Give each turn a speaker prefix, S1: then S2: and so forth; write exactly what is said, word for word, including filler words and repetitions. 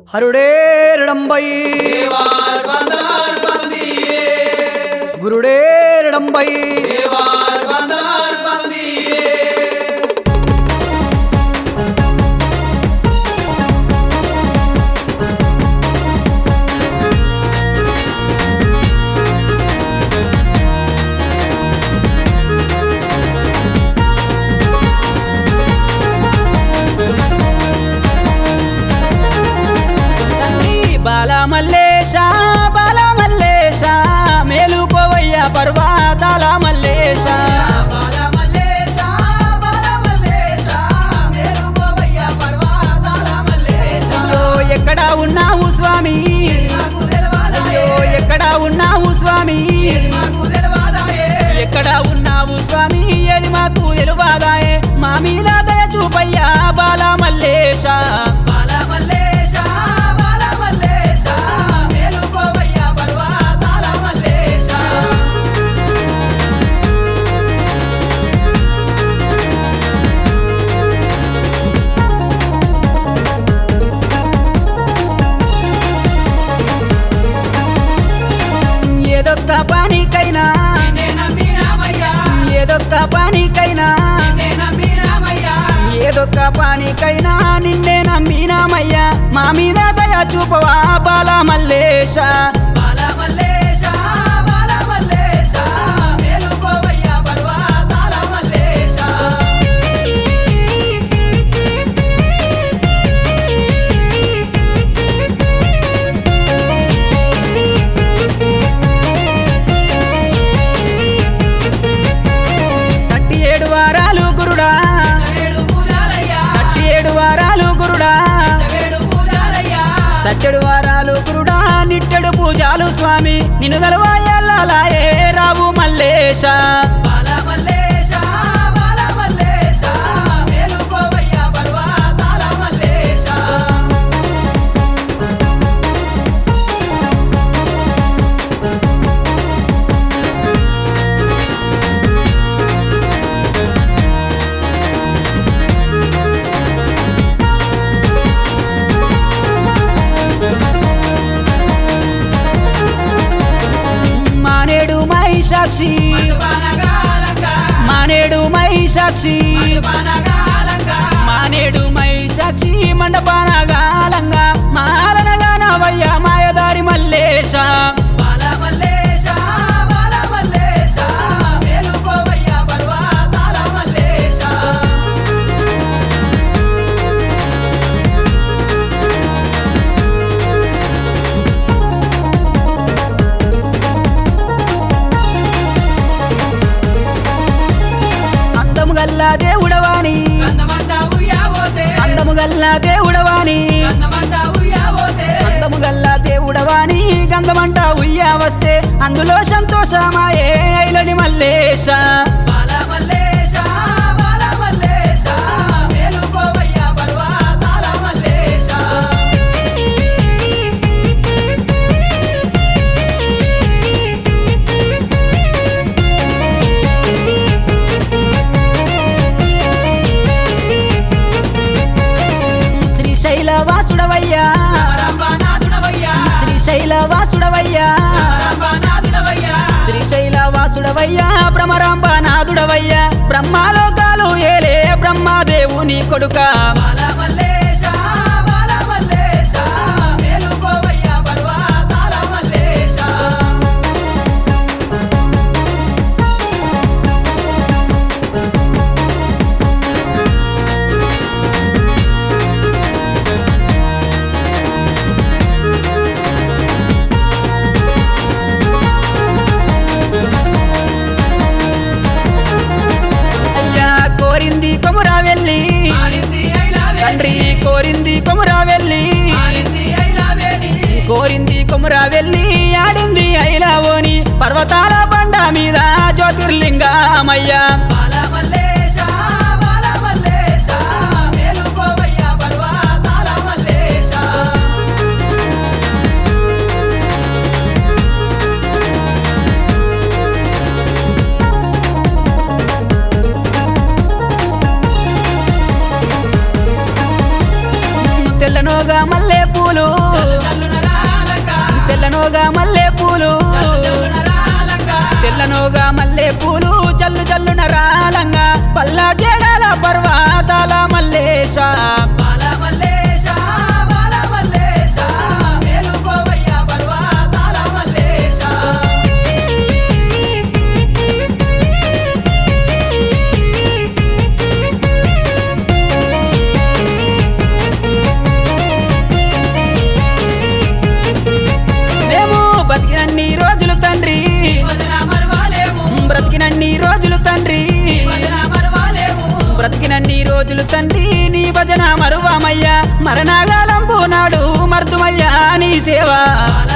S1: హరుడేరడంబై
S2: దేవార్ బందార్ బందియే
S1: గురుడేరడంబై
S2: దేవార్ బందార్ బందియే
S3: బాల మల్లేశ బాల మల్లేశ మేలుకోవయ్య పర్వతాల మల్లేశ
S2: బాల మల్లేశ బాల మల్లేశ మేలుకోవయ్య పర్వతాల మల్లేశ
S3: అయ్యో ఎక్కడ ఉన్నావు స్వామి
S2: నాకు తెలవాదాయే
S3: అయ్యో ఎక్కడ ఉన్నావు స్వామి
S2: నాకు తెలవాదాయే
S3: ఎక్కడ ఉన్నావు స్వామి ఏది మాకు తెలువాదాయే మా మీద దయ చూపయ్యా బాల మల్లేశ
S2: బాల మల్లేశ బాల మల్లేశ మేలుకోవయ్య పర్వతాల మల్లేశ
S3: ఏదొక్క పనికైనా
S2: నిన్నే నమ్మినామయ్యా
S3: ఏదొక్క పనికైనా
S2: నిన్నే నమ్మినామయ్యా
S3: ఏదొక్క పనికైనా నిన్నే నమ్మినామయ్యా మా మీద దయ చూపవా బాల మల్లేశ
S2: బాల మల్లేశ బాల మల్లేశ మేలుకోవయ్య పర్వతాల మల్లేశ
S3: సట్టి ఏడు వారాలు గురుడా
S2: వేడు పూజాలయ్యా
S3: సట్టి ఏడు వారాలు గురుడా
S2: వేడు పూజాలయ్యా
S3: సట్టెడు వారాలు గురుడా నిట్టెడు పూజాలు స్వామి నిన్ను గలవాయల్లాయే రావు మల్లేశ
S2: బాల మల్లేశ బాల మల్లేశ మేలుకోవయ్య పర్వతాల మల్లేశ
S3: మానేడు మహిషాక్షి
S2: బానగాలంగా
S3: మానేడు మహిషాక్షి
S2: బానగాలంగా
S3: మానేడు మహిషాక్షి మండపానగాలంగా మాలనగానవయ్య మాయదారి మల్లేశ
S2: బాల మల్లేశ బాల మల్లేశ మేలుకోవయ్య పర్వతాల మల్లేశ
S3: అందము గల్లా దేవుడవాని
S2: గంధమంటా ఉయ్యావోతే
S3: అందము గల్లా దేవుడవాని
S2: గంధమంటా ఉయ్యావోతే
S3: అందము గల్లా దేవుడవాని గంధమంట ఉయ్యా వస్తే అందులో సంతోషమాయే ఐలని మల్లేశ
S2: బాల మల్లేశ బాల మల్లేశ మేలుకోవయ్య పర్వతాల మల్లేశ
S3: శ్రీశైల వాసుడవయ్యా
S2: రంభనాథుడవయ్యా
S3: శ్రీశైల వాసుడవయ్యా
S2: రంభనాథుడవయ్యా
S3: శ్రీశైల వాసుడవయ్యా భ్రమరాంబనాథుడవయ్యా బ్రహ్మలోకాలు ఏలే బ్రహ్మదేవుని కొడుక
S2: బాల మల్లేశ బాల మల్లేశ మేలుకోవయ్య పర్వతాల మల్లేశ
S3: అయ్యా కోరింది కొమురా వెళ్ళి
S2: ఆడింది ఐలావే
S3: తండ్రి కోరింది కొమురా వెళ్ళి
S2: ఆడింది ఐలావేని
S3: కోరింది కొమురా వెళ్ళి ఆడింది ఐలావోని పర్వతాల బండ మీద జ్యోతిర్లింగమయ్యా
S2: బాల మల్లేశ బాల మల్లేశ మేలుకోవయ్య పర్వతాల మల్లేశ
S3: తెల్లనోగా మల్లె పూలు
S2: చల్లున రాలంక
S3: తెల్లనోగా మల్లె పూలు
S2: చల్లున రాలంక
S3: తెల్లనోగా మల్లె పూలు చల్లు చల్లున రాలంగా పల్లా జడాల పర్వతాల మల్లేశ
S2: బాల మల్లేశ బాల మల్లేశ మేలుకోవయ్యా పర్వతాల మల్లేశ
S3: మేము బతికినన్ని రోజులు తండ్రి
S2: భజన మరవాలేము
S3: బ్రతికినన్ని రోజులు తండ్రి
S2: భజన మరవాలేము
S3: బ్రతికినన్ని రోజులు తండ్రి నీ భజన మరువామయ్యా మరణాగాలంపు నాడు మర్దుమయ్యా నీ సేవ
S2: బాల